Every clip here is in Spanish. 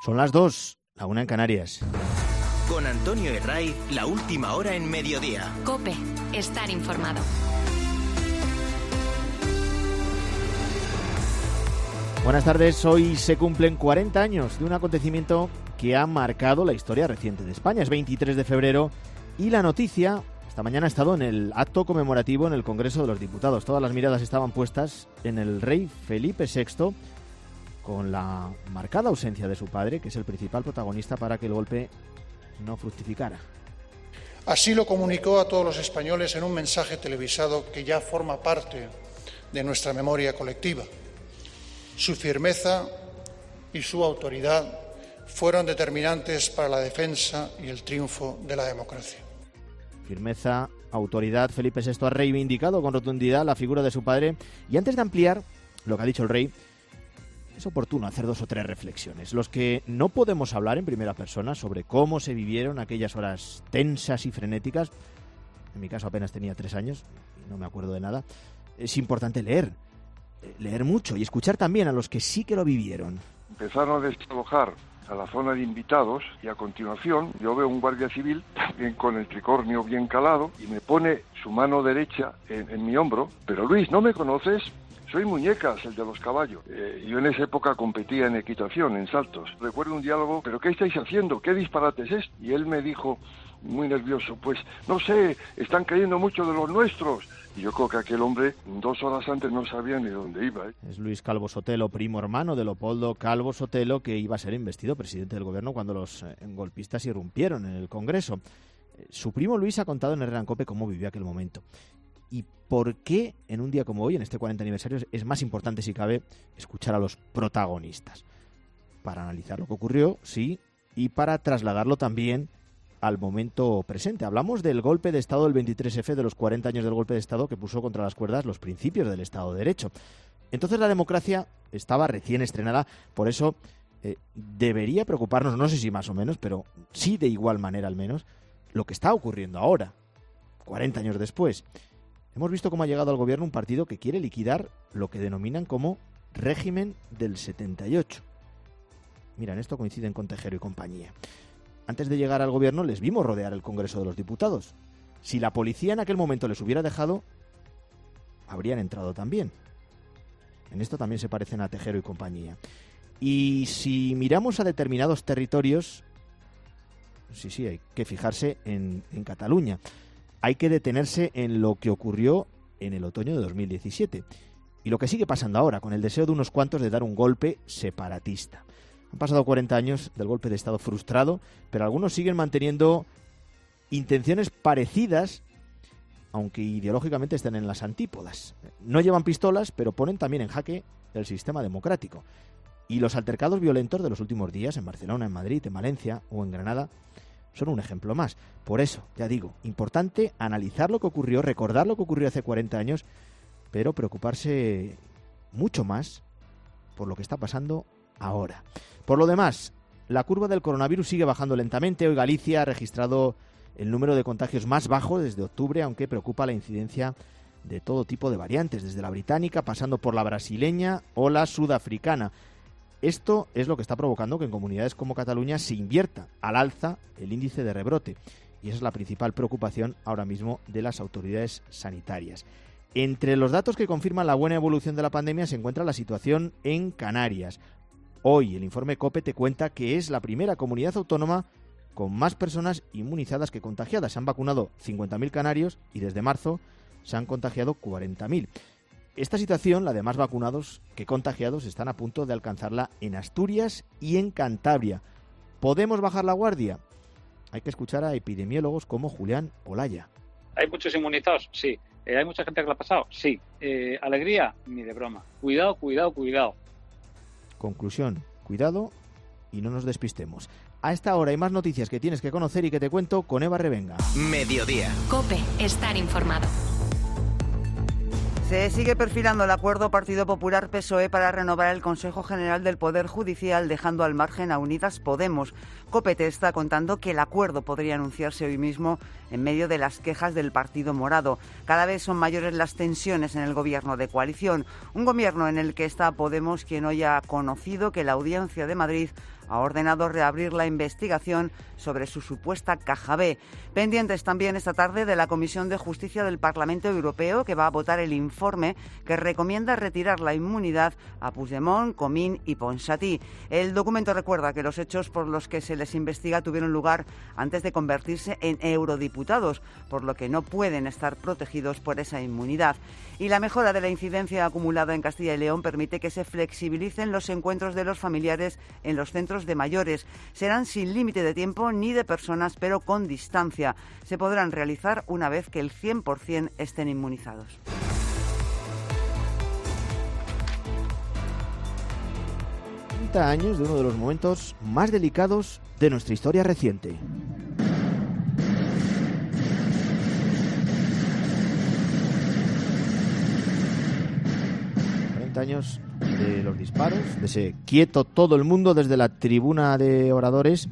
Son las 2, la 1 en Canarias. Con Antonio Herraiz, la última hora en Mediodía. COPE, estar informado. Buenas tardes, hoy se cumplen 40 años de un acontecimiento que ha marcado la historia reciente de España. Es 23 de febrero y la noticia esta mañana ha estado en el acto conmemorativo en el Congreso de los Diputados. Todas las miradas estaban puestas en el rey Felipe VI, con la marcada ausencia de su padre, que es el principal protagonista para que el golpe no fructificara. Así lo comunicó a todos los españoles en un mensaje televisado que ya forma parte de nuestra memoria colectiva. Su firmeza y su autoridad fueron determinantes para la defensa y el triunfo de la democracia. Firmeza, autoridad. Felipe VI ha reivindicado con rotundidad la figura de su padre. Y antes de ampliar lo que ha dicho el rey, es oportuno hacer 2 o 3 reflexiones. Los que no podemos hablar en primera persona sobre cómo se vivieron aquellas horas tensas y frenéticas, en mi caso apenas tenía 3 años y no me acuerdo de nada, es importante leer mucho y escuchar también a los que sí que lo vivieron. Empezaron a desalojar a la zona de invitados y a continuación yo veo un guardia civil también con el tricornio bien calado y me pone su mano derecha en mi hombro. Pero Luis, ¿no me conoces? Soy Muñecas, el de los caballos. Yo en esa época competía en equitación, en saltos. Recuerdo un diálogo, ¿pero qué estáis haciendo? ¿Qué disparate es esto? Y él me dijo, muy nervioso, pues no sé, están cayendo muchos de los nuestros. Y yo creo que aquel hombre 2 horas antes no sabía ni dónde iba. Es Luis Calvo Sotelo, primo hermano de Leopoldo Calvo Sotelo, que iba a ser investido presidente del gobierno cuando los golpistas irrumpieron en el Congreso. Su primo Luis ha contado en Herrera en COPE cómo vivió aquel momento. ¿Y por qué en un día como hoy, en este 40 aniversario, es más importante, si cabe, escuchar a los protagonistas? Para analizar lo que ocurrió, sí, y para trasladarlo también al momento presente. Hablamos del golpe de Estado del 23F, de los 40 años del golpe de Estado que puso contra las cuerdas los principios del Estado de Derecho. Entonces la democracia estaba recién estrenada, por eso debería preocuparnos, no sé si más o menos, pero sí de igual manera al menos, lo que está ocurriendo ahora, 40 años después. Hemos visto cómo ha llegado al gobierno un partido que quiere liquidar lo que denominan como régimen del 78. Mira, en esto coinciden con Tejero y compañía. Antes de llegar al gobierno les vimos rodear el Congreso de los Diputados. Si la policía en aquel momento les hubiera dejado, habrían entrado también. En esto también se parecen a Tejero y compañía. Y si miramos a determinados territorios, sí, hay que fijarse en Cataluña. Hay que detenerse en lo que ocurrió en el otoño de 2017 y lo que sigue pasando ahora, con el deseo de unos cuantos de dar un golpe separatista. Han pasado 40 años del golpe de Estado frustrado, pero algunos siguen manteniendo intenciones parecidas, aunque ideológicamente estén en las antípodas. No llevan pistolas, pero ponen también en jaque el sistema democrático. Y los altercados violentos de los últimos días en Barcelona, en Madrid, en Valencia o en Granada son un ejemplo más. Por eso, ya digo, importante analizar lo que ocurrió, recordar lo que ocurrió hace 40 años, pero preocuparse mucho más por lo que está pasando ahora. Por lo demás, la curva del coronavirus sigue bajando lentamente. Hoy Galicia ha registrado el número de contagios más bajo desde octubre, aunque preocupa la incidencia de todo tipo de variantes, desde la británica, pasando por la brasileña o la sudafricana. Esto es lo que está provocando que en comunidades como Cataluña se invierta al alza el índice de rebrote. Y esa es la principal preocupación ahora mismo de las autoridades sanitarias. Entre los datos que confirman la buena evolución de la pandemia se encuentra la situación en Canarias. Hoy el informe COPE te cuenta que es la primera comunidad autónoma con más personas inmunizadas que contagiadas. Se han vacunado 50.000 canarios y desde marzo se han contagiado 40.000. Esta situación, la de más vacunados que contagiados, están a punto de alcanzarla en Asturias y en Cantabria. ¿Podemos bajar la guardia? Hay que escuchar a epidemiólogos como Julián Olaya. ¿Hay muchos inmunizados? Sí. ¿Hay mucha gente que lo ha pasado? Sí. ¿Alegría? Ni de broma. Cuidado, cuidado, cuidado. Conclusión, cuidado y no nos despistemos. A esta hora hay más noticias que tienes que conocer y que te cuento con Eva Revenga. Mediodía. COPE, estar informado. Se sigue perfilando el acuerdo Partido Popular-PSOE para renovar el Consejo General del Poder Judicial, dejando al margen a Unidas Podemos. COPE te está contando que el acuerdo podría anunciarse hoy mismo en medio de las quejas del Partido Morado. Cada vez son mayores las tensiones en el gobierno de coalición, un gobierno en el que está Podemos, quien hoy ha conocido que la Audiencia de Madrid ha ordenado reabrir la investigación sobre su supuesta caja B. Pendientes también esta tarde de la Comisión de Justicia del Parlamento Europeo, que va a votar el informe que recomienda retirar la inmunidad a Puigdemont, Comín y Ponsatí. El documento recuerda que los hechos por los que se les investiga tuvieron lugar antes de convertirse en eurodiputados, por lo que no pueden estar protegidos por esa inmunidad. Y la mejora de la incidencia acumulada en Castilla y León permite que se flexibilicen los encuentros de los familiares en los centros de mayores. Serán sin límite de tiempo ni de personas, pero con distancia. Se podrán realizar una vez que el 100% estén inmunizados. 30 años de uno de los momentos más delicados de nuestra historia reciente. 40 años de los disparos, de ese quieto todo el mundo desde la tribuna de oradores,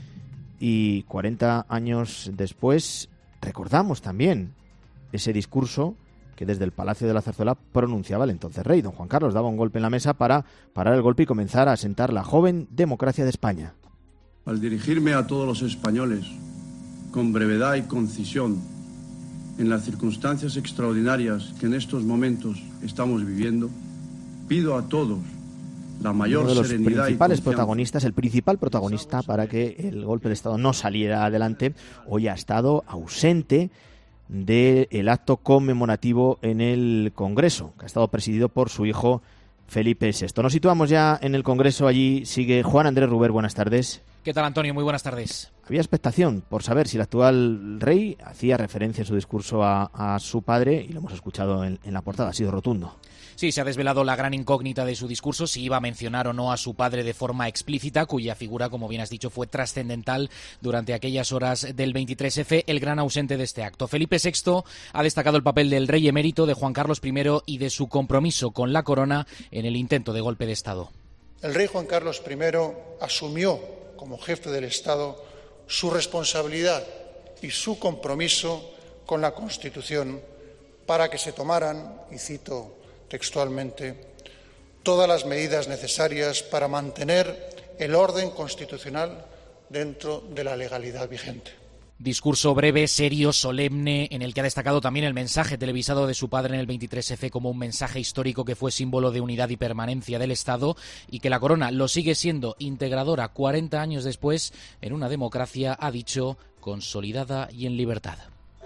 y 40 años después recordamos también ese discurso que desde el Palacio de la Zarzuela pronunciaba el entonces rey. Don Juan Carlos daba un golpe en la mesa para parar el golpe y comenzar a asentar la joven democracia de España. Al dirigirme a todos los españoles, con brevedad y concisión, en las circunstancias extraordinarias que en estos momentos estamos viviendo, pido a todos la mayor serenidad. Uno de los principales protagonistas, el principal protagonista para que el golpe de Estado no saliera adelante, hoy ha estado ausente del acto conmemorativo en el Congreso, que ha estado presidido por su hijo Felipe VI. Nos situamos ya en el Congreso, allí sigue Juan Andrés Ruber, buenas tardes. ¿Qué tal, Antonio? Muy buenas tardes. Había expectación por saber si el actual rey hacía referencia en su discurso a su padre, y lo hemos escuchado en la portada, ha sido rotundo. Sí, se ha desvelado la gran incógnita de su discurso, si iba a mencionar o no a su padre de forma explícita, cuya figura, como bien has dicho, fue trascendental durante aquellas horas del 23F, el gran ausente de este acto. Felipe VI ha destacado el papel del rey emérito, de Juan Carlos I y de su compromiso con la corona en el intento de golpe de Estado. El rey Juan Carlos I asumió como jefe del Estado su responsabilidad y su compromiso con la Constitución para que se tomaran, y cito textualmente, todas las medidas necesarias para mantener el orden constitucional dentro de la legalidad vigente. Discurso breve, serio, solemne, en el que ha destacado también el mensaje televisado de su padre en el 23F como un mensaje histórico que fue símbolo de unidad y permanencia del Estado, y que la corona lo sigue siendo integradora 40 años después en una democracia, ha dicho, consolidada y en libertad.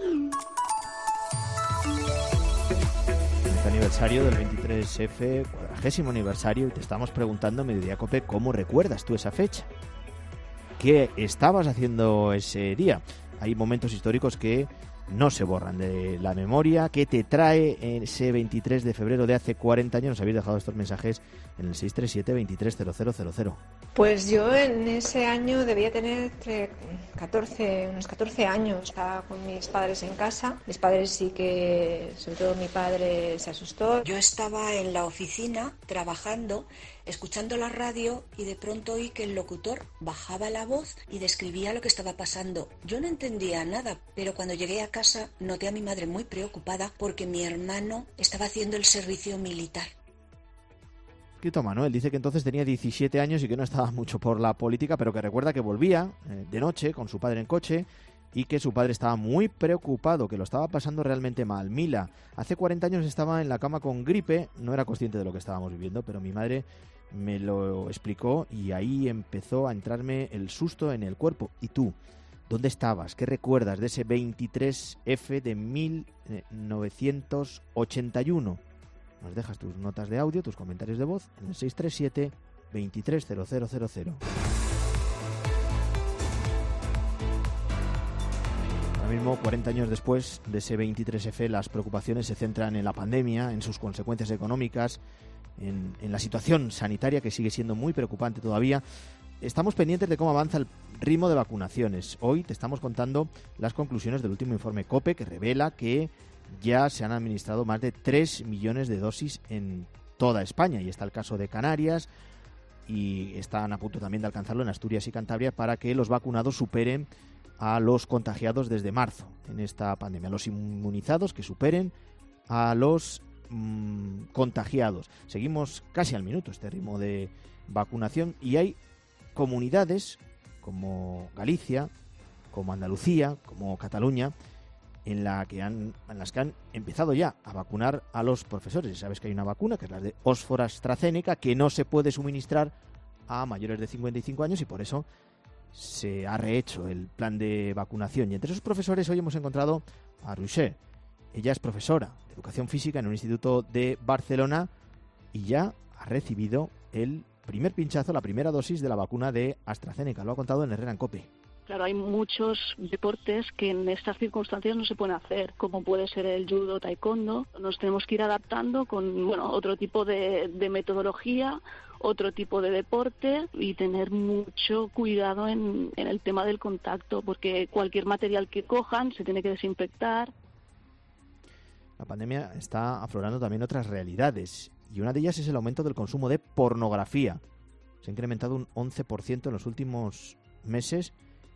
Aniversario del 23F, 40º aniversario, y te estamos preguntando, Mediodía Cope, ¿cómo recuerdas tú esa fecha? ¿Qué estabas haciendo ese día? Hay momentos históricos que no se borran de la memoria. ¿Qué te trae ese 23 de febrero de hace 40 años? Nos habéis dejado estos mensajes en el 637-230000. Pues yo en ese año debía tener unos 14 años. Estaba con mis padres en casa. Mis padres sí que, sobre todo mi padre, se asustó. Yo estaba en la oficina trabajando, escuchando la radio, y de pronto oí que el locutor bajaba la voz y describía lo que estaba pasando. Yo no entendía nada, pero cuando llegué a casa noté a mi madre muy preocupada porque mi hermano estaba haciendo el servicio militar. Escrito a Manuel, dice que entonces tenía 17 años y que no estaba mucho por la política, pero que recuerda que volvía de noche con su padre en coche y que su padre estaba muy preocupado, que lo estaba pasando realmente mal. Mila, hace 40 años estaba en la cama con gripe, no era consciente de lo que estábamos viviendo, pero mi madre me lo explicó y ahí empezó a entrarme el susto en el cuerpo. ¿Y tú? ¿Dónde estabas? ¿Qué recuerdas de ese 23F de 1981? Nos dejas tus notas de audio, tus comentarios de voz en el 637-230000. Ahora mismo, 40 años después de ese 23F, las preocupaciones se centran en la pandemia, en sus consecuencias económicas, en la situación sanitaria, que sigue siendo muy preocupante todavía. Estamos pendientes de cómo avanza el ritmo de vacunaciones. Hoy te estamos contando las conclusiones del último informe COPE, que revela que ya se han administrado más de 3 millones de dosis en toda España, y está el caso de Canarias, y están a punto también de alcanzarlo en Asturias y Cantabria, para que los vacunados superen a los contagiados desde marzo en esta pandemia, los inmunizados que superen a los contagiados. Seguimos casi al minuto este ritmo de vacunación, y hay comunidades como Galicia, como Andalucía, como Cataluña, en las que han empezado ya a vacunar a los profesores. Sabes que hay una vacuna, que es la de Oxford AstraZeneca, que no se puede suministrar a mayores de 55 años y por eso se ha rehecho el plan de vacunación. Y entre esos profesores hoy hemos encontrado a Roger. Ella es profesora de Educación Física en un instituto de Barcelona y ya ha recibido el primer pinchazo, la primera dosis de la vacuna de AstraZeneca. Lo ha contado en Herrera en COPE. Claro, hay muchos deportes que en estas circunstancias no se pueden hacer, como puede ser el judo, taekwondo. Nos tenemos que ir adaptando con otro tipo de metodología, otro tipo de deporte y tener mucho cuidado en el tema del contacto, porque cualquier material que cojan se tiene que desinfectar. La pandemia está aflorando también otras realidades y una de ellas es el aumento del consumo de pornografía. Se ha incrementado un 11% en los últimos meses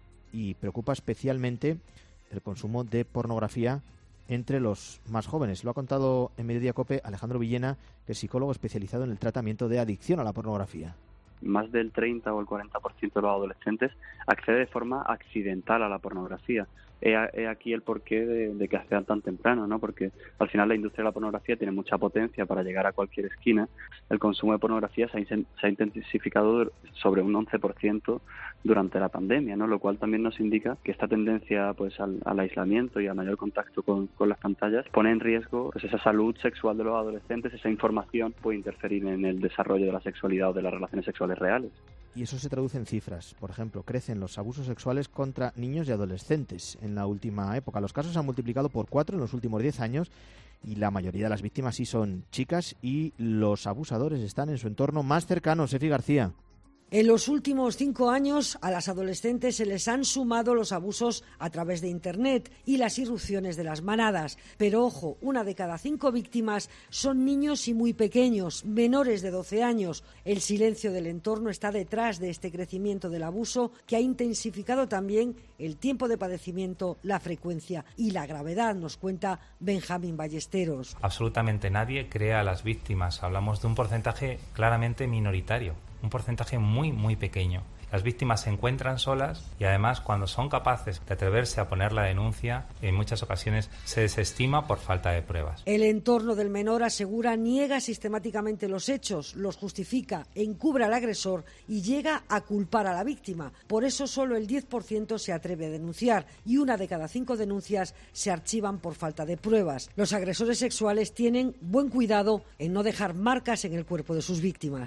y preocupa especialmente el consumo de pornografía entre los más jóvenes. Lo ha contado en Mediodía COPE Alejandro Villena, que es psicólogo especializado en el tratamiento de adicción a la pornografía. Más del 30 o el 40% de los adolescentes accede de forma accidental a la pornografía. He aquí el porqué de que accedan tan temprano, ¿no? Porque al final la industria de la pornografía tiene mucha potencia para llegar a cualquier esquina. El consumo de pornografía se ha intensificado sobre un 11% durante la pandemia, ¿no? Lo cual también nos indica que esta tendencia pues al aislamiento y al mayor contacto con las pantallas pone en riesgo pues esa salud sexual de los adolescentes. Esa información puede interferir en el desarrollo de la sexualidad o de las relaciones sexuales reales. Y eso se traduce en cifras. Por ejemplo, crecen los abusos sexuales contra niños y adolescentes en la última época. Los casos se han multiplicado por 4 en los últimos 10 años y la mayoría de las víctimas sí son chicas y los abusadores están en su entorno más cercano. Sefi García. En los últimos 5 años a las adolescentes se les han sumado los abusos a través de Internet y las irrupciones de las manadas. Pero ojo, 1 de cada 5 víctimas son niños y muy pequeños, menores de 12 años. El silencio del entorno está detrás de este crecimiento del abuso que ha intensificado también el tiempo de padecimiento, la frecuencia y la gravedad, nos cuenta Benjamín Ballesteros. Absolutamente nadie cree a las víctimas. Hablamos de un porcentaje claramente minoritario. Un porcentaje muy, muy pequeño. Las víctimas se encuentran solas y además cuando son capaces de atreverse a poner la denuncia, en muchas ocasiones se desestima por falta de pruebas. El entorno del menor, asegura, niega sistemáticamente los hechos, los justifica, encubre al agresor y llega a culpar a la víctima. Por eso solo el 10% se atreve a denunciar y 1 de cada 5 denuncias se archivan por falta de pruebas. Los agresores sexuales tienen buen cuidado en no dejar marcas en el cuerpo de sus víctimas.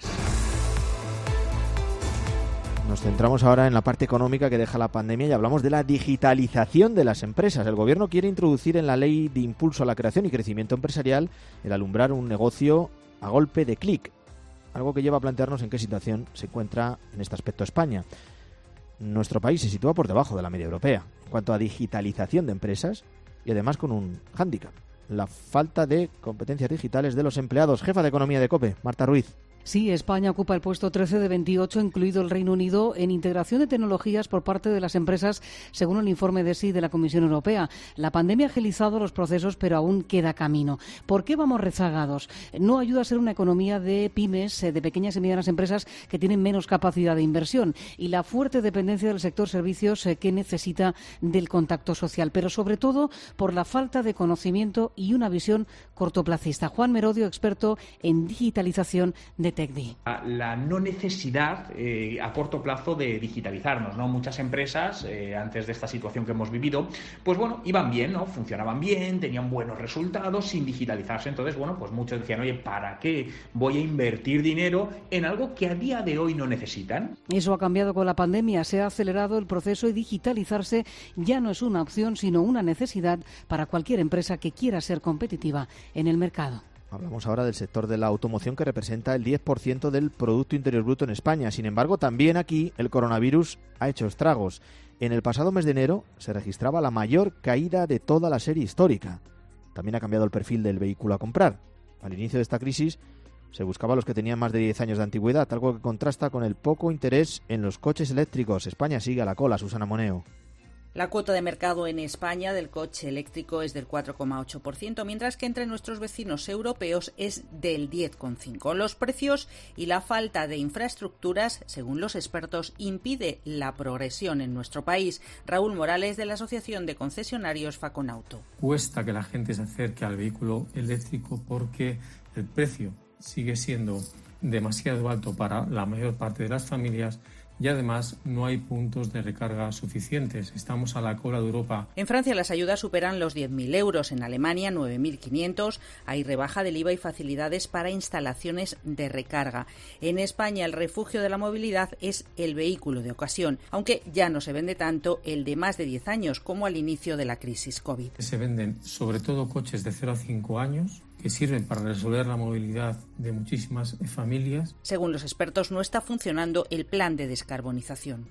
Nos centramos ahora en la parte económica que deja la pandemia y hablamos de la digitalización de las empresas. El Gobierno quiere introducir en la Ley de Impulso a la Creación y Crecimiento Empresarial el alumbrar un negocio a golpe de clic, algo que lleva a plantearnos en qué situación se encuentra en este aspecto España. Nuestro país se sitúa por debajo de la media europea en cuanto a digitalización de empresas y además con un hándicap, la falta de competencias digitales de los empleados. Jefa de Economía de COPE, Marta Ruiz. Sí, España ocupa el puesto 13 de 28, incluido el Reino Unido, en integración de tecnologías por parte de las empresas, según el informe DESI de la Comisión Europea. La pandemia ha agilizado los procesos, pero aún queda camino. ¿Por qué vamos rezagados? No ayuda a ser una economía de pymes, de pequeñas y medianas empresas que tienen menos capacidad de inversión y la fuerte dependencia del sector servicios que necesita del contacto social, pero sobre todo por la falta de conocimiento y una visión cortoplacista. Juan Merodio, experto en digitalización de TECDI. La no necesidad a corto plazo de digitalizarnos, ¿no? Muchas empresas, antes de esta situación que hemos vivido, pues bueno, iban bien, ¿no? Funcionaban bien, tenían buenos resultados sin digitalizarse. Entonces, bueno, pues muchos decían, oye, ¿para qué voy a invertir dinero en algo que a día de hoy no necesitan? Eso ha cambiado con la pandemia, se ha acelerado el proceso y digitalizarse ya no es una opción, sino una necesidad para cualquier empresa que quiera ser competitiva en el mercado. Hablamos ahora del sector de la automoción, que representa el 10% del Producto Interior Bruto en España. Sin embargo, también aquí el coronavirus ha hecho estragos. En el pasado mes de enero se registraba la mayor caída de toda la serie histórica. También ha cambiado el perfil del vehículo a comprar. Al inicio de esta crisis se buscaba a los que tenían más de 10 años de antigüedad, algo que contrasta con el poco interés en los coches eléctricos. España sigue a la cola, Susana Moneo. La cuota de mercado en España del coche eléctrico es del 4,8%, mientras que entre nuestros vecinos europeos es del 10,5%. Los precios y la falta de infraestructuras, según los expertos, impide la progresión en nuestro país. Raúl Morales, de la Asociación de Concesionarios Faconauto. Cuesta que la gente se acerque al vehículo eléctrico porque el precio sigue siendo demasiado alto para la mayor parte de las familias. Y además no hay puntos de recarga suficientes. Estamos a la cola de Europa. En Francia las ayudas superan los 10.000 euros, en Alemania 9.500. Hay rebaja del IVA y facilidades para instalaciones de recarga. En España el refugio de la movilidad es el vehículo de ocasión, aunque ya no se vende tanto el de más de 10 años como al inicio de la crisis COVID. Se venden sobre todo coches de 0 a 5 años, que sirven para resolver la movilidad de muchísimas familias. Según los expertos, no está funcionando el plan de descarbonización.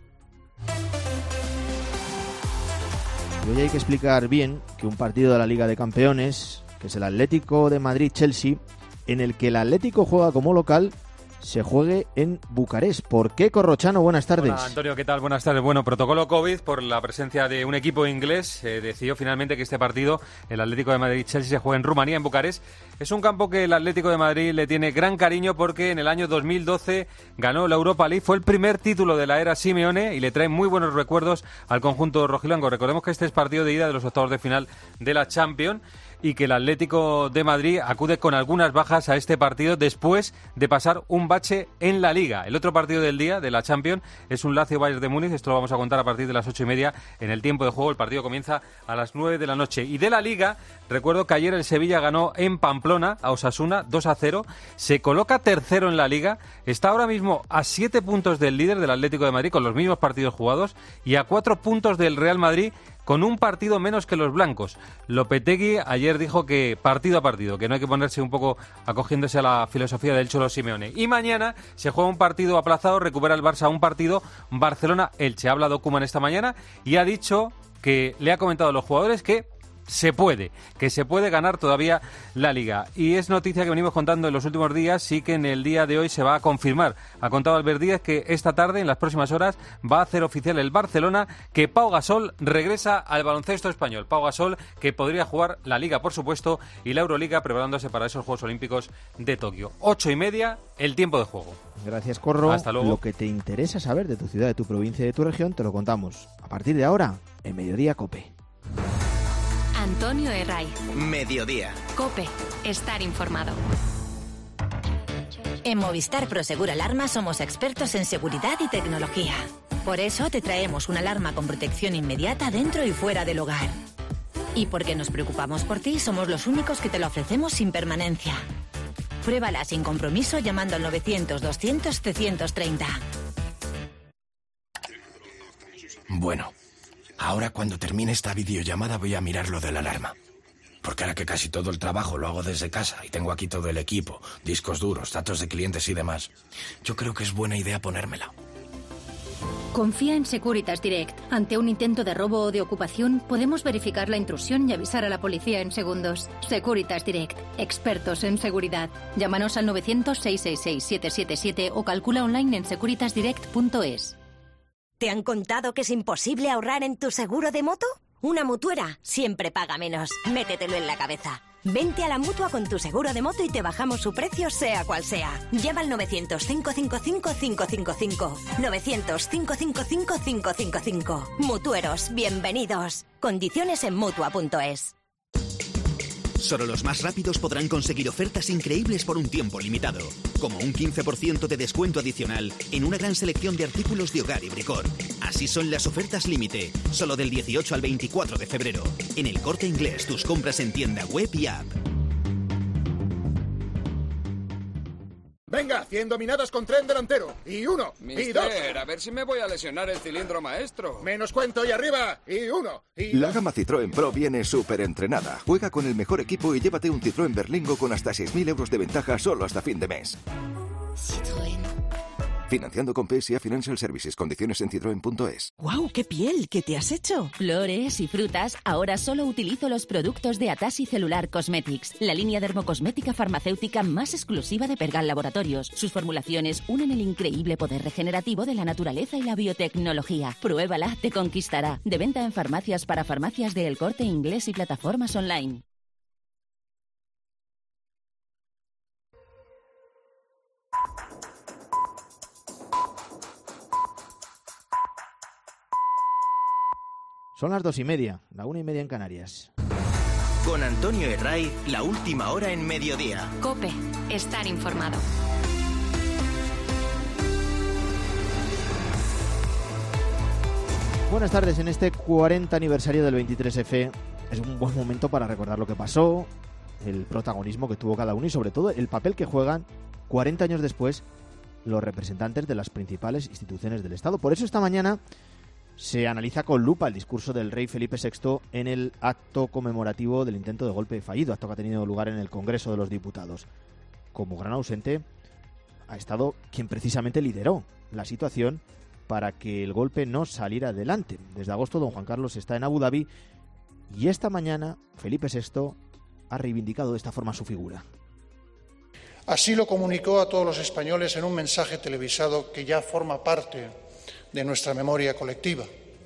Y hoy hay que explicar bien que un partido de la Liga de Campeones, que es el Atlético de Madrid-Chelsea, en el que el Atlético juega como local, se juegue en Bucarest. ¿Por qué, Corrochano? Buenas tardes. Hola, Antonio, ¿qué tal? Buenas tardes. Bueno, protocolo COVID por la presencia de un equipo inglés. Decidió finalmente que este partido, el Atlético de Madrid-Chelsea, se juegue en Rumanía, en Bucarest. Es un campo que el Atlético de Madrid le tiene gran cariño porque en el año 2012 ganó la Europa League. Fue el primer título de la era Simeone y le trae muy buenos recuerdos al conjunto rojiblanco. Recordemos que este es partido de ida de los octavos de final de la Champions y que el Atlético de Madrid acude con algunas bajas a este partido después de pasar un bache en la Liga. El otro partido del día de la Champions es un Lazio-Bayern de Múnich. Esto lo vamos a contar a partir de las 8:30 en el tiempo de juego. El partido comienza a las 9 de la noche. Y de la Liga, recuerdo que ayer el Sevilla ganó en Pamplona a Osasuna 2-0. Se coloca tercero en la Liga. Está ahora mismo a 7 puntos del líder del Atlético de Madrid con los mismos partidos jugados y a 4 puntos del Real Madrid, con un partido menos que los blancos. Lopetegui ayer dijo que partido a partido, que no hay que ponerse un poco acogiéndose a la filosofía del Cholo Simeone. Y mañana se juega un partido aplazado, recupera el Barça un partido, Barcelona-Elche. Ha hablado Koeman esta mañana y ha dicho que le ha comentado a los jugadores que se puede ganar todavía la Liga. Y es noticia que venimos contando en los últimos días, sí que en el día de hoy se va a confirmar. Ha contado Albert Díaz que esta tarde, en las próximas horas, va a hacer oficial el Barcelona que Pau Gasol regresa al baloncesto español. Pau Gasol, que podría jugar la Liga, por supuesto, y la Euroliga, preparándose para esos Juegos Olímpicos de Tokio. 8:30, el tiempo de juego. Gracias, Corro. Hasta luego. Lo que te interesa saber de tu ciudad, de tu provincia y de tu región, te lo contamos a partir de ahora, en Mediodía COPE. Antonio Herray. Mediodía. COPE. Estar informado. En Movistar Prosegur Alarma somos expertos en seguridad y tecnología. Por eso te traemos una alarma con protección inmediata dentro y fuera del hogar. Y porque nos preocupamos por ti, somos los únicos que te la ofrecemos sin permanencia. Pruébala sin compromiso llamando al 900-200-330. Bueno, ahora cuando termine esta videollamada voy a mirar lo de la alarma. Porque ahora que casi todo el trabajo lo hago desde casa y tengo aquí todo el equipo, discos duros, datos de clientes y demás, yo creo que es buena idea ponérmela. Confía en Securitas Direct. Ante un intento de robo o de ocupación, podemos verificar la intrusión y avisar a la policía en segundos. Securitas Direct. Expertos en seguridad. Llámanos al 900-666-777 o calcula online en securitasdirect.es. ¿Te han contado que es imposible ahorrar en tu seguro de moto? Una mutuera siempre paga menos. Métetelo en la cabeza. Vente a la Mutua con tu seguro de moto y te bajamos su precio sea cual sea. Llama al 900-555-555. 900-555-555. Mutueros, bienvenidos. Condiciones en Mutua.es. Solo los más rápidos podrán conseguir ofertas increíbles por un tiempo limitado, como un 15% de descuento adicional en una gran selección de artículos de hogar y bricor. Así son las ofertas límite, solo del 18 al 24 de febrero. En El Corte Inglés, tus compras en tienda web y app. Venga, 100 dominadas con tren delantero. Y 1, y 2. A ver si me voy a lesionar el cilindro maestro. Menos cuento y arriba. Y 1, y 2. La gama Citroën Pro viene súper entrenada. Juega con el mejor equipo y llévate un Citroën Berlingo con hasta 6.000 euros de ventaja solo hasta fin de mes. Financiando con PSA Financial Services. Condiciones en citroen.es. ¡Guau! ¡Qué piel! ¿Qué te has hecho? Flores y frutas. Ahora solo utilizo los productos de Atasi Cellular Cosmetics, la línea dermocosmética farmacéutica más exclusiva de Pergal Laboratorios. Sus formulaciones unen el increíble poder regenerativo de la naturaleza y la biotecnología. Pruébala, te conquistará. De venta en farmacias para farmacias de El Corte Inglés y plataformas online. Son las 2:30, la 1:30 en Canarias. Con Antonio Herray, la última hora en mediodía. COPE, estar informado. Buenas tardes. En este 40 aniversario del 23F es un buen momento para recordar lo que pasó, el protagonismo que tuvo cada uno y sobre todo el papel que juegan 40 años después los representantes de las principales instituciones del Estado. Por eso esta mañana se analiza con lupa el discurso del rey Felipe VI en el acto conmemorativo del intento de golpe fallido, acto que ha tenido lugar en el Congreso de los Diputados. Como gran ausente ha estado quien precisamente lideró la situación para que el golpe no saliera adelante. Desde agosto don Juan Carlos está en Abu Dhabi y esta mañana Felipe VI ha reivindicado de esta forma su figura. Así lo comunicó a todos los españoles en un mensaje televisado que ya forma parte de nuestra memoria colectiva.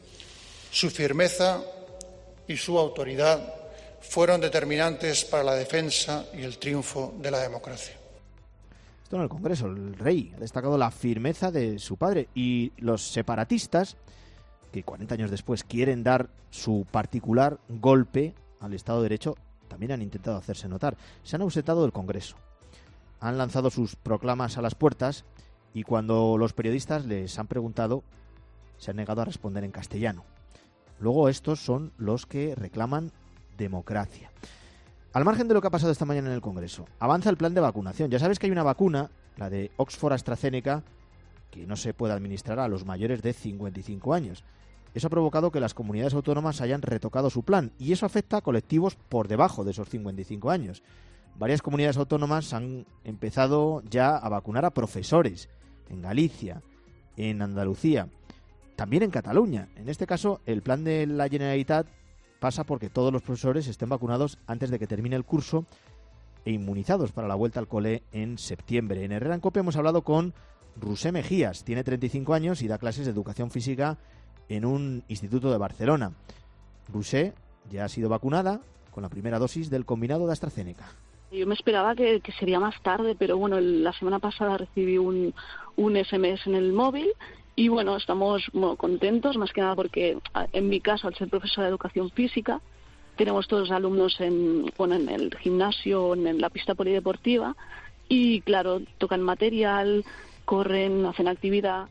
Su firmeza y su autoridad fueron determinantes para la defensa y el triunfo de la democracia. Esto en el Congreso, el rey ha destacado la firmeza de su padre y los separatistas, que 40 años después quieren dar su particular golpe al Estado de Derecho, también han intentado hacerse notar. Se han ausentado del Congreso, han lanzado sus proclamas a las puertas y cuando los periodistas les han preguntado, se han negado a responder en castellano. Luego estos son los que reclaman democracia. Al margen de lo que ha pasado esta mañana en el Congreso, avanza el plan de vacunación. Ya sabes que hay una vacuna, la de Oxford AstraZeneca, que no se puede administrar a los mayores de 55 años. Eso ha provocado que las comunidades autónomas hayan retocado su plan y eso afecta a colectivos por debajo de esos 55 años. Varias comunidades autónomas han empezado ya a vacunar a profesores en Galicia, en Andalucía, también en Cataluña. En este caso, el plan de la Generalitat pasa porque todos los profesores estén vacunados antes de que termine el curso e inmunizados para la vuelta al cole en septiembre. En Herrera en COPE hemos hablado con Rusé Mejías, tiene 35 años y da clases de educación física en un instituto de Barcelona. Rusé ya ha sido vacunada con la primera dosis del combinado de AstraZeneca. Yo me esperaba que sería más tarde, pero bueno, la semana pasada recibí un SMS en el móvil y bueno, estamos contentos, más que nada porque en mi caso, al ser profesora de educación física, tenemos todos los alumnos en el gimnasio, en la pista polideportiva y claro, tocan material, corren, hacen actividad.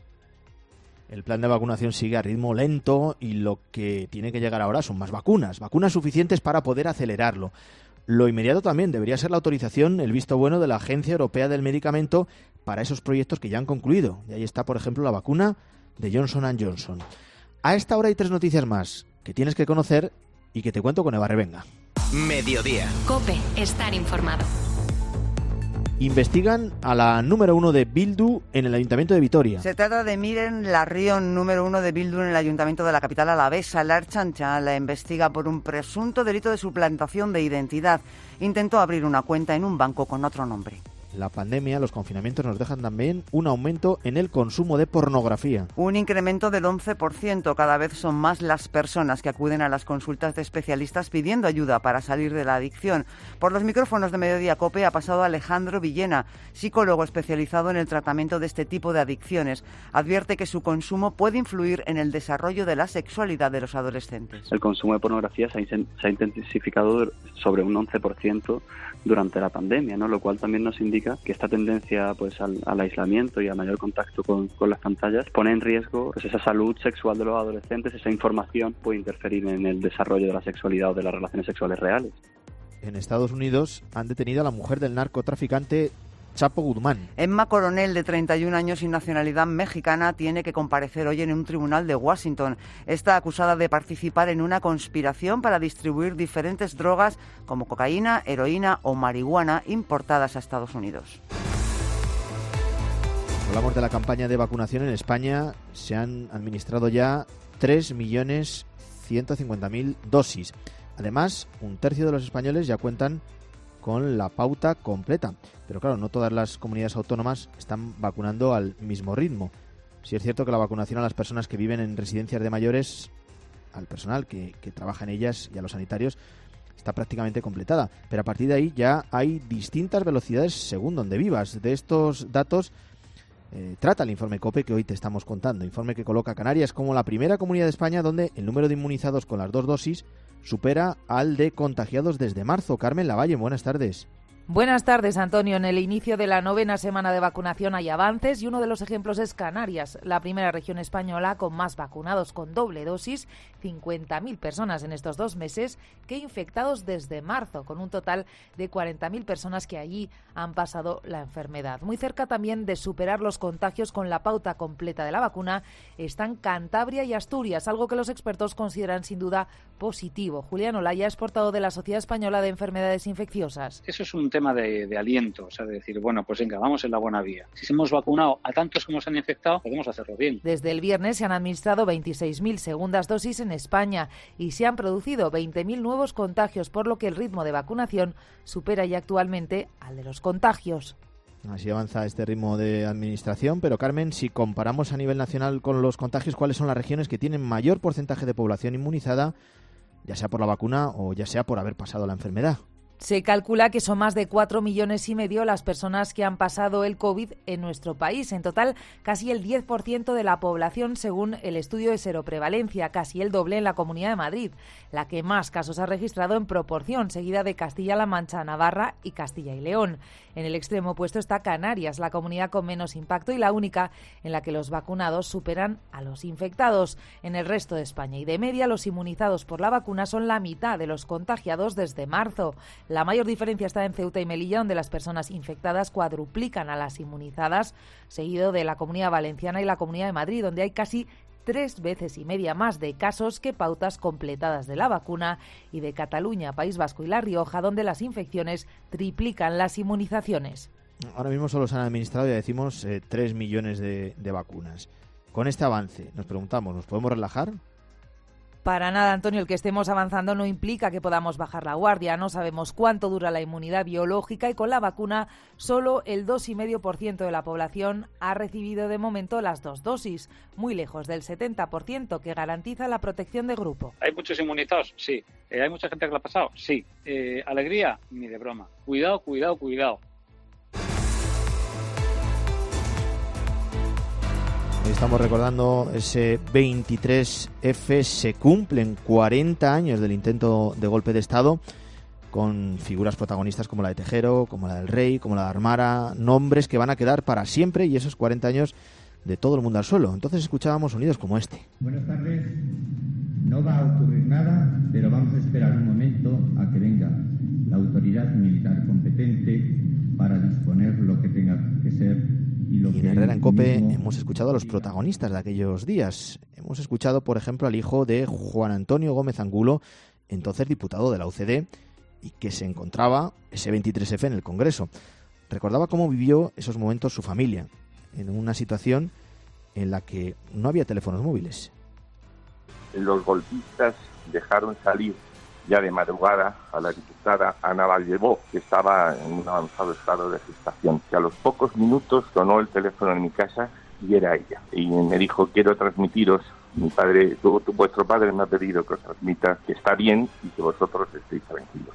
El plan de vacunación sigue a ritmo lento y lo que tiene que llegar ahora son más vacunas suficientes para poder acelerarlo. Lo inmediato también debería ser la autorización, el visto bueno de la Agencia Europea del Medicamento para esos proyectos que ya han concluido. Y ahí está, por ejemplo, la vacuna de Johnson & Johnson. A esta hora hay 3 noticias más que tienes que conocer y que te cuento con Eva Revenga. Mediodía. COPE, estar informado. Investigan a la número 1 de Bildu en el Ayuntamiento de Vitoria. Se trata de Miren Larrión, número 1 de Bildu en el Ayuntamiento de la capital alavesa. La Ertzaintza la investiga por un presunto delito de suplantación de identidad. Intentó abrir una cuenta en un banco con otro nombre. La pandemia, los confinamientos nos dejan también un aumento en el consumo de pornografía. Un incremento del 11%. Cada vez son más las personas que acuden a las consultas de especialistas pidiendo ayuda para salir de la adicción. Por los micrófonos de Mediodía COPE ha pasado Alejandro Villena, psicólogo especializado en el tratamiento de este tipo de adicciones. Advierte que su consumo puede influir en el desarrollo de la sexualidad de los adolescentes. El consumo de pornografía se ha intensificado sobre un 11% durante la pandemia, ¿no? Lo cual también nos indica que esta tendencia pues al aislamiento y a mayor contacto con las pantallas pone en riesgo pues esa salud sexual de los adolescentes. Esa información puede interferir en el desarrollo de la sexualidad o de las relaciones sexuales reales. En Estados Unidos han detenido a la mujer del narcotraficante Chapo Guzmán. Emma Coronel, de 31 años y nacionalidad mexicana, tiene que comparecer hoy en un tribunal de Washington. Está acusada de participar en una conspiración para distribuir diferentes drogas como cocaína, heroína o marihuana importadas a Estados Unidos. Hablamos de la campaña de vacunación en España. Se han administrado ya 3.150.000 dosis. Además, un tercio de los españoles ya cuentan con la pauta completa. Pero claro, no todas las comunidades autónomas están vacunando al mismo ritmo. Sí es cierto que la vacunación a las personas que viven en residencias de mayores, al personal que trabaja en ellas y a los sanitarios, está prácticamente completada. Pero a partir de ahí ya hay distintas velocidades según donde vivas. De estos datos trata el informe COPE que hoy te estamos contando. Informe que coloca a Canarias como la primera comunidad de España donde el número de inmunizados con las 2 dosis supera al de contagiados desde marzo. Carmen Lavalle, buenas tardes. Buenas tardes, Antonio. En el inicio de la 9ª semana de vacunación hay avances y uno de los ejemplos es Canarias, la primera región española con más vacunados con doble dosis, 50.000 personas en estos 2 meses, que infectados desde marzo, con un total de 40.000 personas que allí han pasado la enfermedad. Muy cerca también de superar los contagios con la pauta completa de la vacuna están Cantabria y Asturias, algo que los expertos consideran sin duda positivo. Julián Olaya es portavoz de la Sociedad Española de Enfermedades Infecciosas. Eso es un tema de aliento, o sea, de decir, bueno, pues venga, vamos en la buena vía. Si hemos vacunado a tantos como se han infectado, podemos hacerlo bien. Desde el viernes se han administrado 26.000 segundas dosis en España y se han producido 20.000 nuevos contagios, por lo que el ritmo de vacunación supera ya actualmente al de los contagios. Así avanza este ritmo de administración, pero Carmen, si comparamos a nivel nacional con los contagios, ¿cuáles son las regiones que tienen mayor porcentaje de población inmunizada, ya sea por la vacuna o ya sea por haber pasado la enfermedad? Se calcula que son más de 4,5 millones las personas que han pasado el COVID en nuestro país. En total, casi el 10% de la población, según el estudio de seroprevalencia, casi el doble en la Comunidad de Madrid, la que más casos ha registrado en proporción, seguida de Castilla-La Mancha, Navarra y Castilla y León. En el extremo opuesto está Canarias, la comunidad con menos impacto y la única en la que los vacunados superan a los infectados. En el resto de España y de media, los inmunizados por la vacuna son la mitad de los contagiados desde marzo. La mayor diferencia está en Ceuta y Melilla, donde las personas infectadas cuadruplican a las inmunizadas, seguido de la Comunidad Valenciana y la Comunidad de Madrid, donde hay casi 3,5 veces más de casos que pautas completadas de la vacuna, y de Cataluña, País Vasco y La Rioja, donde las infecciones triplican las inmunizaciones. Ahora mismo solo se han administrado, ya decimos, 3 millones de vacunas. Con este avance, nos preguntamos, ¿nos podemos relajar? Para nada, Antonio, el que estemos avanzando no implica que podamos bajar la guardia. No sabemos cuánto dura la inmunidad biológica y con la vacuna solo el 2,5% de la población ha recibido de momento las 2 dosis, muy lejos del 70% que garantiza la protección de grupo. ¿Hay muchos inmunizados? Sí. ¿Hay mucha gente que lo ha pasado? Sí. ¿Alegría? Ni de broma. Cuidado, cuidado, cuidado. Estamos recordando ese 23F, se cumplen 40 años del intento de golpe de Estado, con figuras protagonistas como la de Tejero, como la del Rey, como la de Armara, nombres que van a quedar para siempre, y esos 40 años de todo el mundo al suelo. Entonces escuchábamos sonidos como este. Buenas tardes, no va a ocurrir nada, pero vamos a esperar un momento a que venga la autoridad militar competente para disponer lo que tenga que ser. Y en Herrera en COPE hemos escuchado a los protagonistas de aquellos días. Hemos escuchado, por ejemplo, al hijo de Juan Antonio Gómez Angulo, entonces diputado de la UCD, y que se encontraba ese 23F en el Congreso. Recordaba cómo vivió esos momentos su familia, en una situación en la que no había teléfonos móviles. Los golpistas dejaron salir ya de madrugada a la diputada Ana Vallevó, que estaba en un avanzado estado de gestación, que a los pocos minutos sonó el teléfono en mi casa y era ella. Y me dijo, quiero transmitiros, vuestro padre me ha pedido que os transmita que está bien y que vosotros estéis tranquilos.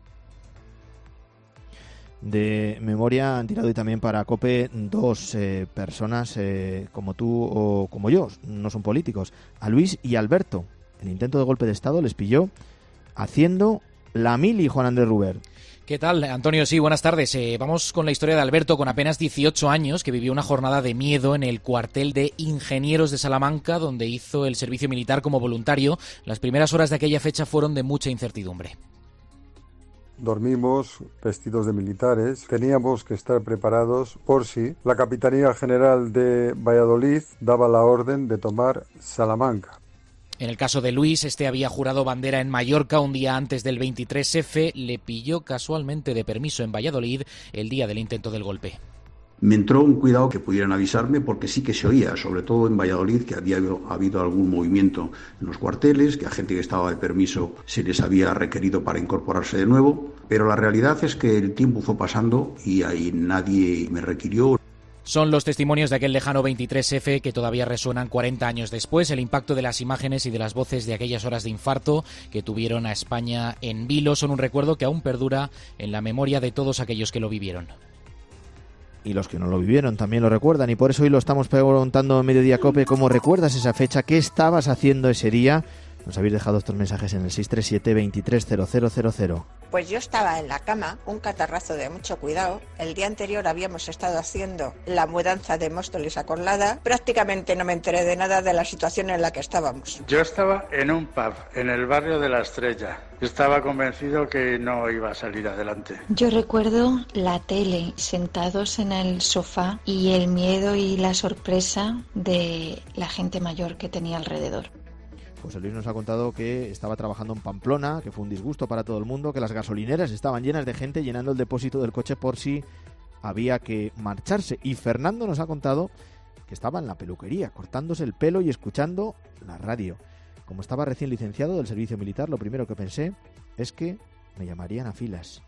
De memoria han tirado hoy también para COPE 2 personas como tú o como yo, no son políticos, a Luis y Alberto. El intento de golpe de Estado les pilló haciendo la mili, Juan Andrés Ruber. ¿Qué tal, Antonio? Sí, buenas tardes. Vamos con la historia de Alberto, con apenas 18 años, que vivió una jornada de miedo en el cuartel de ingenieros de Salamanca, donde hizo el servicio militar como voluntario. Las primeras horas de aquella fecha fueron de mucha incertidumbre. Dormimos vestidos de militares, teníamos que estar preparados por si la Capitanía General de Valladolid daba la orden de tomar Salamanca. En el caso de Luis, este había jurado bandera en Mallorca un día antes del 23F, le pilló casualmente de permiso en Valladolid el día del intento del golpe. Me entró un cuidado que pudieran avisarme porque sí que se oía, sobre todo en Valladolid, que había habido algún movimiento en los cuarteles, que a gente que estaba de permiso se les había requerido para incorporarse de nuevo, pero la realidad es que el tiempo fue pasando y ahí nadie me requirió. Son los testimonios de aquel lejano 23F que todavía resuenan 40 años después, el impacto de las imágenes y de las voces de aquellas horas de infarto que tuvieron a España en vilo son un recuerdo que aún perdura en la memoria de todos aquellos que lo vivieron. Y los que no lo vivieron también lo recuerdan, y por eso hoy lo estamos preguntando en Mediodía Cope: ¿cómo recuerdas esa fecha? ¿Qué estabas haciendo ese día? Nos habéis dejado estos mensajes en el 637-230000. Pues yo estaba en la cama, un catarrazo de mucho cuidado. El día anterior habíamos estado haciendo la mudanza de Móstoles a Corlada. Prácticamente no me enteré de nada de la situación en la que estábamos. Yo estaba en un pub, en el barrio de La Estrella. Estaba convencido que no iba a salir adelante. Yo recuerdo la tele, sentados en el sofá, y el miedo y la sorpresa de la gente mayor que tenía alrededor. José Luis nos ha contado que estaba trabajando en Pamplona, que fue un disgusto para todo el mundo, que las gasolineras estaban llenas de gente llenando el depósito del coche por si había que marcharse. Y Fernando nos ha contado que estaba en la peluquería, cortándose el pelo y escuchando la radio. Como estaba recién licenciado del servicio militar, lo primero que pensé es que me llamarían a filas.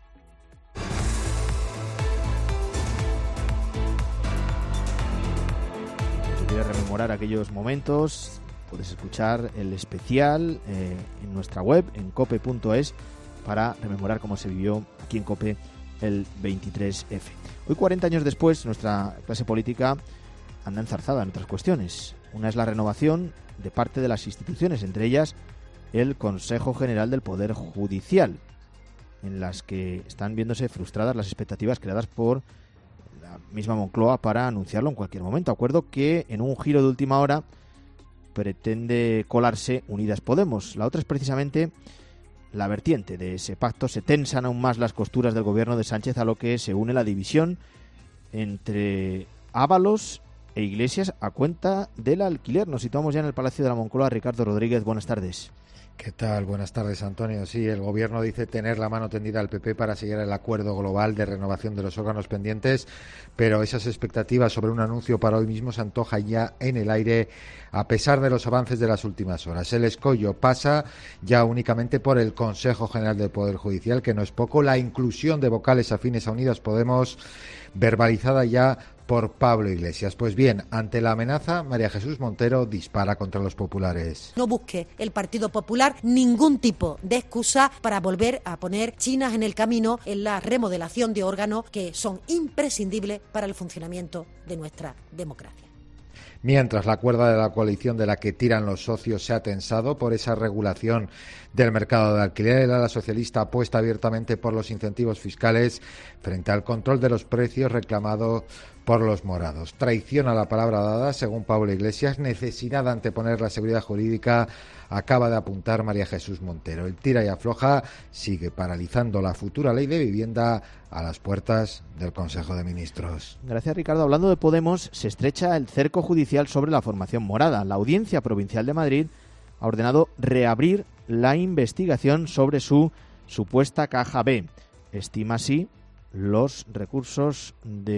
Si quieres rememorar aquellos momentos, puedes escuchar el especial en nuestra web, en cope.es, para rememorar cómo se vivió aquí en COPE el 23F. Hoy, 40 años después, nuestra clase política anda enzarzada en otras cuestiones. Una es la renovación de parte de las instituciones, entre ellas el Consejo General del Poder Judicial, en las que están viéndose frustradas las expectativas creadas por la misma Moncloa para anunciarlo en cualquier momento. Acuerdo que, en un giro de última hora, pretende colarse Unidas Podemos. La otra es precisamente la vertiente de ese pacto. Se tensan aún más las costuras del gobierno de Sánchez, a lo que se une la división entre Ábalos e Iglesias a cuenta del alquiler. Nos situamos ya en el Palacio de la Moncloa. Ricardo Rodríguez, buenas tardes. ¿Qué tal? Buenas tardes, Antonio. Sí, el Gobierno dice tener la mano tendida al PP para seguir el acuerdo global de renovación de los órganos pendientes, pero esas expectativas sobre un anuncio para hoy mismo se antoja ya en el aire a pesar de los avances de las últimas horas. El escollo pasa ya únicamente por el Consejo General del Poder Judicial, que no es poco. La inclusión de vocales afines a Unidas Podemos, verbalizada ya por Pablo Iglesias. Pues bien, ante la amenaza, María Jesús Montero dispara contra los populares. No busque el Partido Popular ningún tipo de excusa para volver a poner chinas en el camino en la remodelación de órganos que son imprescindibles para el funcionamiento de nuestra democracia. Mientras la cuerda de la coalición de la que tiran los socios se ha tensado por esa regulación del mercado de alquiler, el ala socialista apuesta abiertamente por los incentivos fiscales frente al control de los precios reclamado por los morados. Traición a la palabra dada, según Pablo Iglesias, necesidad de anteponer la seguridad jurídica, acaba de apuntar María Jesús Montero. El tira y afloja sigue paralizando la futura ley de vivienda a las puertas del Consejo de Ministros. Gracias, Ricardo. Hablando de Podemos, se estrecha el cerco judicial sobre la formación morada. La Audiencia Provincial de Madrid ha ordenado reabrir la investigación sobre su supuesta caja B. Estima así los recursos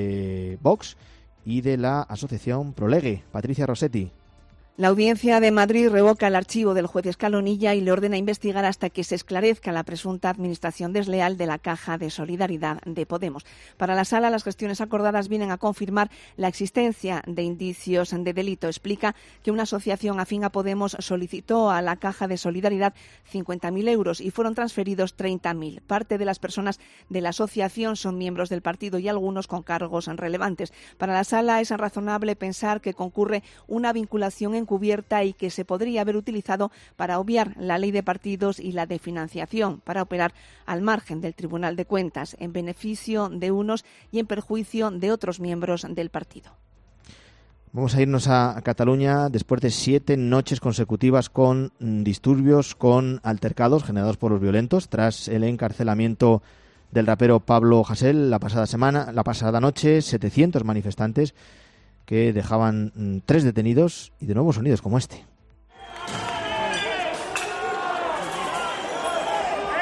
de Vox y de la asociación Prolegue. Patricia Rossetti. La Audiencia de Madrid revoca el archivo del juez Escalonilla y le ordena investigar hasta que se esclarezca la presunta administración desleal de la Caja de Solidaridad de Podemos. Para la Sala, las gestiones acordadas vienen a confirmar la existencia de indicios de delito. Explica que una asociación afín a Podemos solicitó a la Caja de Solidaridad 50.000 euros y fueron transferidos 30.000. Parte de las personas de la asociación son miembros del partido y algunos con cargos relevantes. Para la Sala es razonable pensar que concurre una vinculación encubierta y que se podría haber utilizado para obviar la ley de partidos y la de financiación, para operar al margen del Tribunal de Cuentas, en beneficio de unos y en perjuicio de otros miembros del partido. Vamos a irnos a Cataluña después de 7 noches consecutivas con disturbios, con altercados generados por los violentos, tras el encarcelamiento del rapero Pablo Hasél la pasada noche, 700 manifestantes que dejaban 3 detenidos y de nuevo sonidos como este.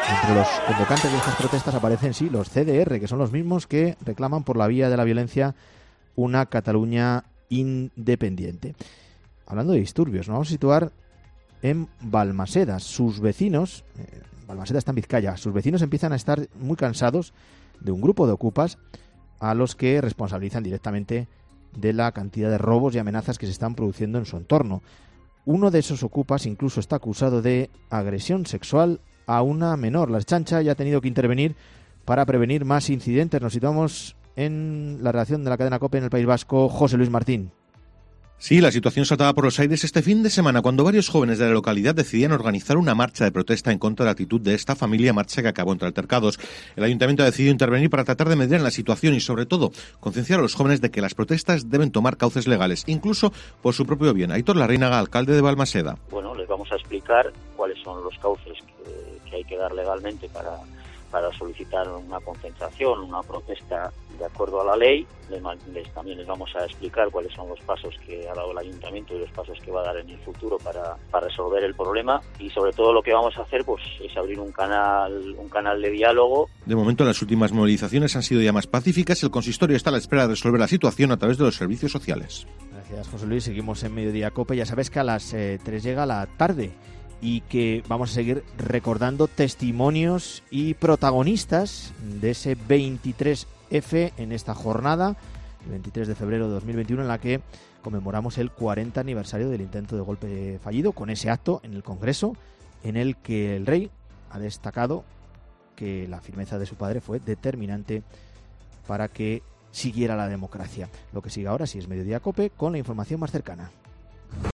Entre los convocantes de estas protestas aparecen, sí, los CDR, que son los mismos que reclaman por la vía de la violencia una Cataluña independiente. Hablando de disturbios, nos vamos a situar en Balmaseda. Sus vecinos, Balmaseda está en Vizcaya, sus vecinos empiezan a estar muy cansados de un grupo de ocupas a los que responsabilizan directamente de la cantidad de robos y amenazas que se están produciendo en su entorno. Uno de esos ocupas incluso está acusado de agresión sexual a una menor. La Ertzaintza ya ha tenido que intervenir para prevenir más incidentes. Nos situamos en la redacción de la cadena COPE en el País Vasco. José Luis Martín. Sí, la situación saltaba por los aires este fin de semana cuando varios jóvenes de la localidad decidían organizar una marcha de protesta en contra de la actitud de esta familia, marcha que acabó entre altercados. El ayuntamiento ha decidido intervenir para tratar de mediar en la situación y, sobre todo, concienciar a los jóvenes de que las protestas deben tomar cauces legales, incluso por su propio bien. Aitor Larrínaga, alcalde de Balmaseda. Bueno, les vamos a explicar cuáles son los cauces que hay que dar legalmente para solicitar una concentración, una protesta de acuerdo a la ley. También les vamos a explicar cuáles son los pasos que ha dado el ayuntamiento y los pasos que va a dar en el futuro para resolver el problema, y sobre todo lo que vamos a hacer pues es abrir un canal de diálogo. De momento las últimas movilizaciones han sido ya más pacíficas. El consistorio está a la espera de resolver la situación a través de los servicios sociales. Gracias, José Luis. Seguimos en Mediodía COPE. Ya sabes que a las 3 llega la tarde y que vamos a seguir recordando testimonios y protagonistas de ese 23F en esta jornada, el 23 de febrero de 2021, en la que conmemoramos el 40 aniversario del intento de golpe fallido, con ese acto en el Congreso en el que el rey ha destacado que la firmeza de su padre fue determinante para que siguiera la democracia. Lo que sigue ahora sí es Mediodía COPE con la información más cercana.